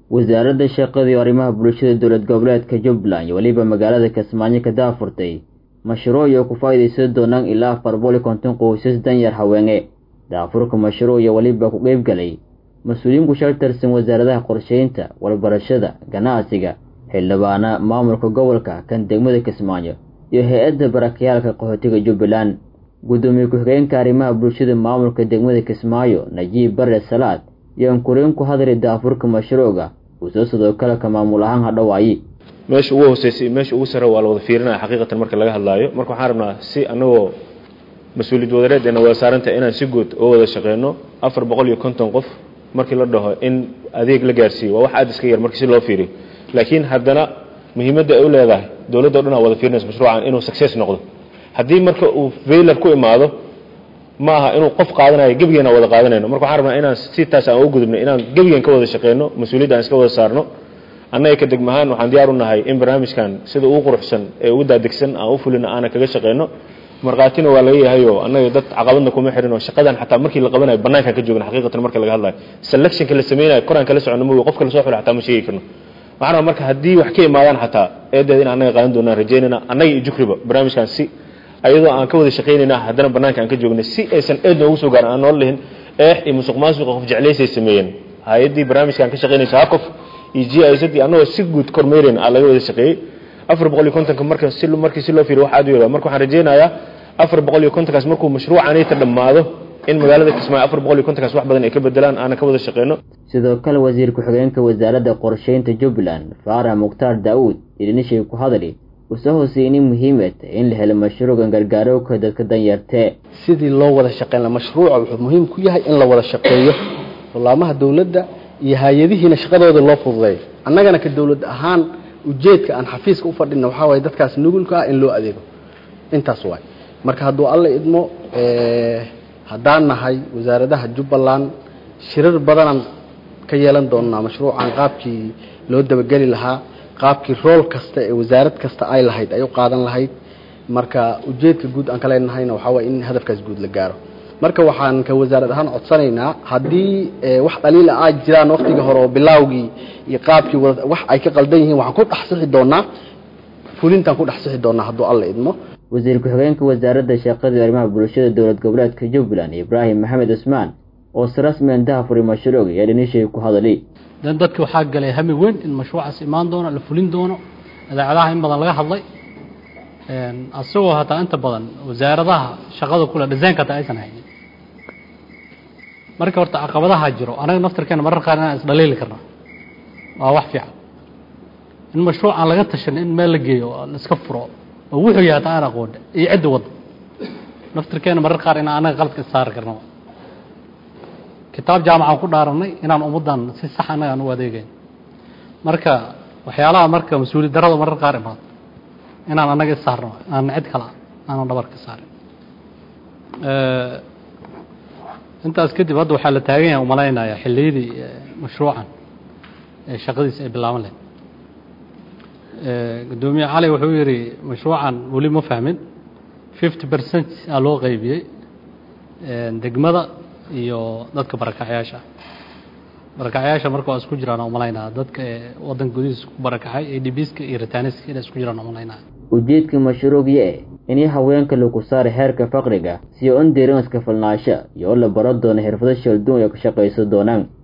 wasaaradda shaqada iyo arrimaha bulshada dowlad goboleedka Jubbaland iyo waliba magaalada Kismaayo ka daafurtay mashruuc ku faa'iideysan doonaan ilaa 450 qoysas danyar haweeney. daafurka mashruuc iyo waliba ku qayb galay mas'uuliyiin ku shartarsan wasaaradaha qorsheynta, walbarashada, ganacsiga, xildhibaana maamulka gobolka kan degmada Kismaayo iyo hay'adda barakayaalka qaxootiga Jubbaland. gudoomiye ku-xigeenka arrimaha bulshada maamulka degmada Kismaayo Najiib Bare Salaad iyo kureen ku hadlay daafurka mashruuca uu sidoo kale ka maamul ahaan hadhawaayay meesha ugu hooseysay meesha ugu sare waa la wada fiirinaa xaqiiqatan marka laga hadlaayo. marka waxaan rabnaa si anagoo mas'uuliyad wadareedna waa saaranta inaan si guud oo wada shaqeeyno 450 qof markii la dhaho in adeeg la gaarsiiyo waa wax aad iska yar markii si loo fiiriyo, laakiin haddana muhiimadda ay u leedahay dawladda dhan wada fiirinayso mashruucan inuu success noqdo. haddii marka uu failure ku imaado ma aha inuu qof qaadanayo gabigeena wada qaadanayno. marka waxaan rabnaa inaan si taas aan u gudubno inaan gabigeen ka wada shaqeeyno, mas'uuliyadda aan iska wada saarno. annaga ka degmahaan waxaan diyaar u nahay in barnaamijkan sida ugu quruxsan ee ugu daadegsan aan u fulino aan kaga shaqeeyno. marqaatina waa laga yahay oo annaga dad caqabadna kuma xirin oo shaqadan xataa markii la qabanayo banaanka ka joogna xaqiiqatan marka laga hadlayo selection-ka la sameeyo koraan kala socono mooy qofka la soo xulay xataa ma sheegi karno. waxaan marka haddii wax ka imaadaan xataa eedeed in annaga qaadan doonaan rajeynayna annaga iyo jukriba barnaamijkan si ayadoo aan ka wada shaqeynayna haddana banaanka aan ka joogno si aysan eed noogu soo gaarin aan nool lehin iyo musuqmaasuqa qof jeclaysay sameeyeen. hay'adii barnaamijkan ka shaqeynaysa qof GIZ anoo si guud kormeereen aan laga wada shaqeeyay 450 markii si loo fiiriyo wax aad u yar. marka waxaan rajeynayaa 450 kaas markuu mashruucan ay dhamaado in magaalada Kismaayo 450 kaas wax badan ay ka bedelaan aan ka wada shaqeeyno. sidoo kale wasiir ku-xigeenka wasaaradda qorsheynta Jubbaland Faarax Mukhtaar Daawud idinishii ku hadlay usoo hoosayni muhiimad in la helo mashruucan gargaaro ka dadka danyarta sidii loo wada shaqeeyna mashruuca wuxuu muhiim ku yahay in la wada shaqeeyo walaamaha dawladda iyo hay'adihiina shaqadooda loo fududeeyo. annagana ka dawlad ahaan ujeedka aan xafiiska u fadhino waxa way dadkaas nugulka ah in loo adeego intaas waay. marka hadduu alla idmo haddaan nahay wasaaradaha Jubbaland shirar badan ka yeelan doonaa mashruucan qaabkii loo dabageli lahaa, qaabkii role kasta ee wasaarad kasta ay lahayd ay u qaadan lahayd. marka ujeedka guud aan kala leenahayna waxa way in hadafkaas guud la gaaro. marka waxaan ka wasaarad ahaan codsanaynaa haddii wax dhaliil ah jiraan waqtiga hore oo bilawgii iyo qaabkii wax ay ka qaldan yihiin waxaan ku dhaxsixi doonaa fulintan ku dhaxsixi doonaa hadduu alla idmo. wasiir ku-xigeenka wasaaradda shaqada iyo arrimaha bulshada dowlad goboleedka Jubbaland Ibrahim Maxamed Usmaan oo si rasmi ah daafuri mashruuca iyo dhinishay ku hadlay dadka waxaa galay hami weyn in mashruucaas imaan doono la fulin doono. idaacadaha in badan laga hadlay asagoo hataa inta badan wasaaradaha shaqada kula design-ka aysan haynin. marka horta caqabadaha jiro anaga naftarkeena marar qaar inaan isdhaliili karno waa wax fiican in mashruucan laga tashan in meel la geeyo la iska furo oo wuxuu yahay taan aqoon iyo cid wad naftarkeena marar qaar inaan anaga qalad ka saar karno. kitaab jaamaca ku dhaaranay inaan ummadan si sax ah aan u adeegay. marka waxyaalaha marka mas'uuliyad darrada marar qaar imaad inaan anaga saarno aan cid kale aan dhabar ka saarin. intaas kadib hadda waxaa la taagan yahay umaleynaya xilliyadii mashruucan shaqadiisa ay bilaaban lahayd. gudoomiye cali wuxuu yiri mashruucan wali ma fahmin 50% aa loo qaybiyay degmada iyo dadka barakacayaasha. barakacayaasha marka waa isku jiraan umaleynaya dadka wadan gudihiisa ku barakacay ADBs-ka iyo retaaniska inay isku jiraan umaleynaya. ujeedka mashruuciye in haweenka lagu saaro heerka faqriga si oo deegaanka falnaasha iyo la baro doono xirfado shaqo ee ka shaqeyso doonaan.